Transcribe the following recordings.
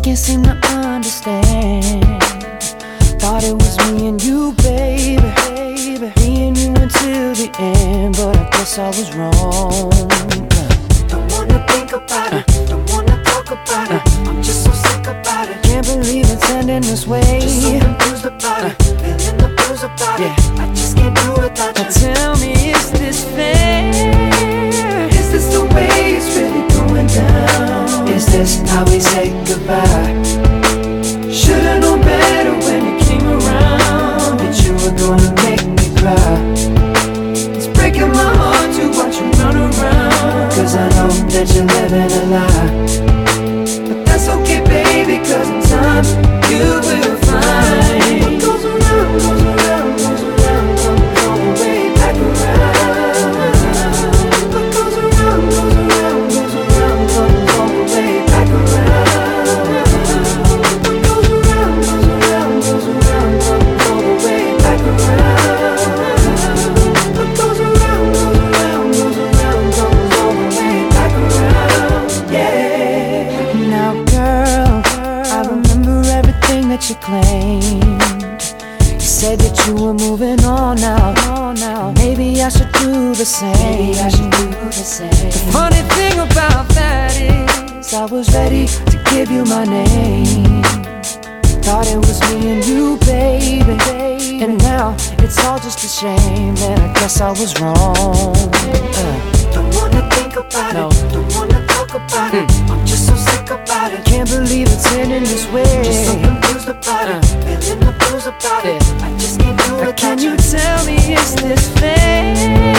just can't seem to understand. Thought it was me and you, baby, me and you until the end, but I guess I was wrong. Don't wanna think about it, don't wanna talk about it. I'm just so sick about it. Can't believe it's ending this way. Just so confused about it, feeling the blues about it. I just can't do without you. Now tell me, is this fair? Is this the way it's really going down? Is this how we say goodbye? Should've known better when you came around, that you were gonna make me cry. It's breaking my heart to watch you run around, cause I know that you're living a lie. But that's okay, baby, cause in time you will find. What goes around, goes around, goes around, comes all the way back around. What goes around, goes around, goes around, comes all the way back around. What goes around, goes around, goes around, comes all the way back around. What goes around, goes around, goes around, comes all the way back around. Yeah. Now girl, I remember everything that you claimed. You said that you were moving on now. Maybe I should do the same. The funny thing about that is I was ready to give you my name. Thought it was me and you, baby, and now it's all just a shame. And I guess I was wrong. Don't wanna think about No. it, don't wanna talk about it. I'm just so sick about it. Can't believe it's ending this way. Just so confused about it, feeling the blues about it. I just can't do it. Can you tell me, is this fair?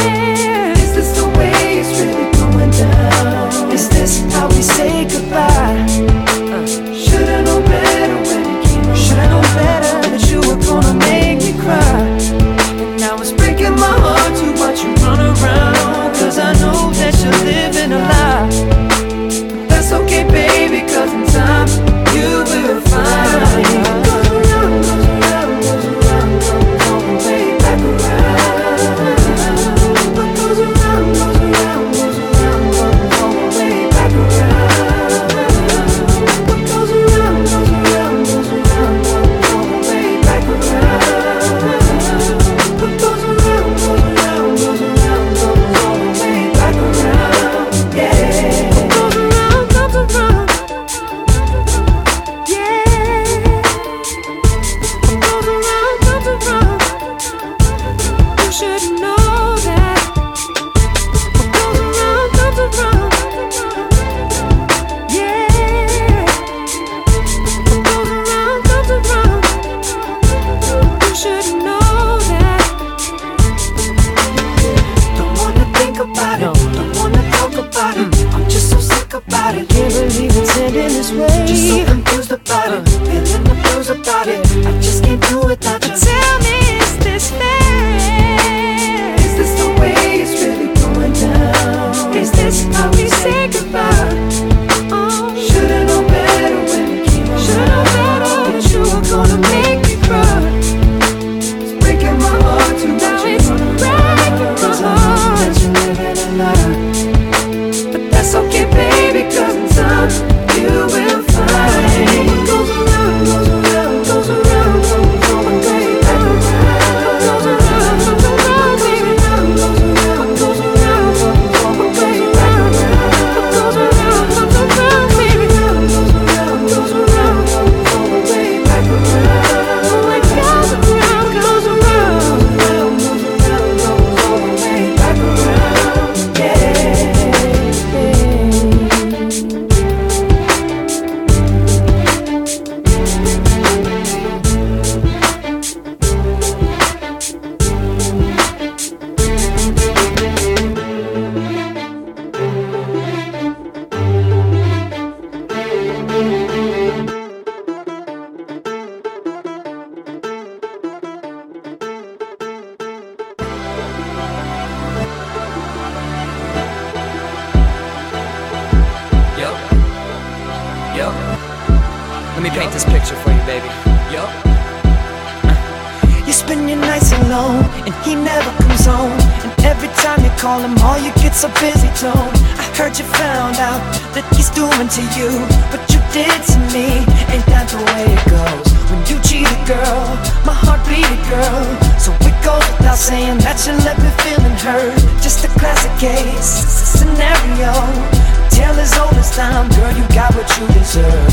Is this the way it's really going down? Is this how we say goodbye? Should've known better when you came around. Should've known better that you were gonna make me cry. And now it's breaking my heart to watch you run around, Cause I know that you're living a lie. but that's okay, baby, cause in time you will find. What goes around, goes around, goes around, comes all the way back around. What goes around, goes around, goes around, comes all the way back around. What goes around, goes around, goes around, comes all the way back around. What goes around, goes around, goes around, comes all the way back around. Yeah. What goes around comes around. Yeah. What goes around comes around. You should know that. What goes around comes around. Yeah. What goes around comes around. You should know that. Don't wanna think about it, don't wanna talk about it. I'm just so sick about it. Can't believe it's ending this way. Just so confused about it, feeling the blues about it. I just can't do without you. Tell me, is this fair? Is this the way it's really going down? Is this how we say goodbye? Oh, Should've known better when you came around. should've known better that you were gonna make me cry. It's breaking my heart to Now watch you it's run around, breaking my cause I know that heart. you're living a lie. But that's okay, baby, cause in time you will find. What goes around, goes around, goes around, comes all the way back around. What goes around comes around, baby. Goes around, What goes around comes all the way comes back around. around. What goes around comes around, baby. Goes around, goes around, comes all the way back around. What goes around goes around. Goes around, comes all the way back around. Yeah. Yo, let me paint this picture for you, baby. Yo. You spend your nights alone, and he never comes home. And every time you call him, all you get's a busy tone. I heard you found out that he's doing to you, but you did to me. Ain't that the way it goes? When you cheat a girl, my heart beat a girl. So it goes without saying that you left me feeling hurt. Just a classic case scenario. Tale as old as time, girl, you got what you deserve.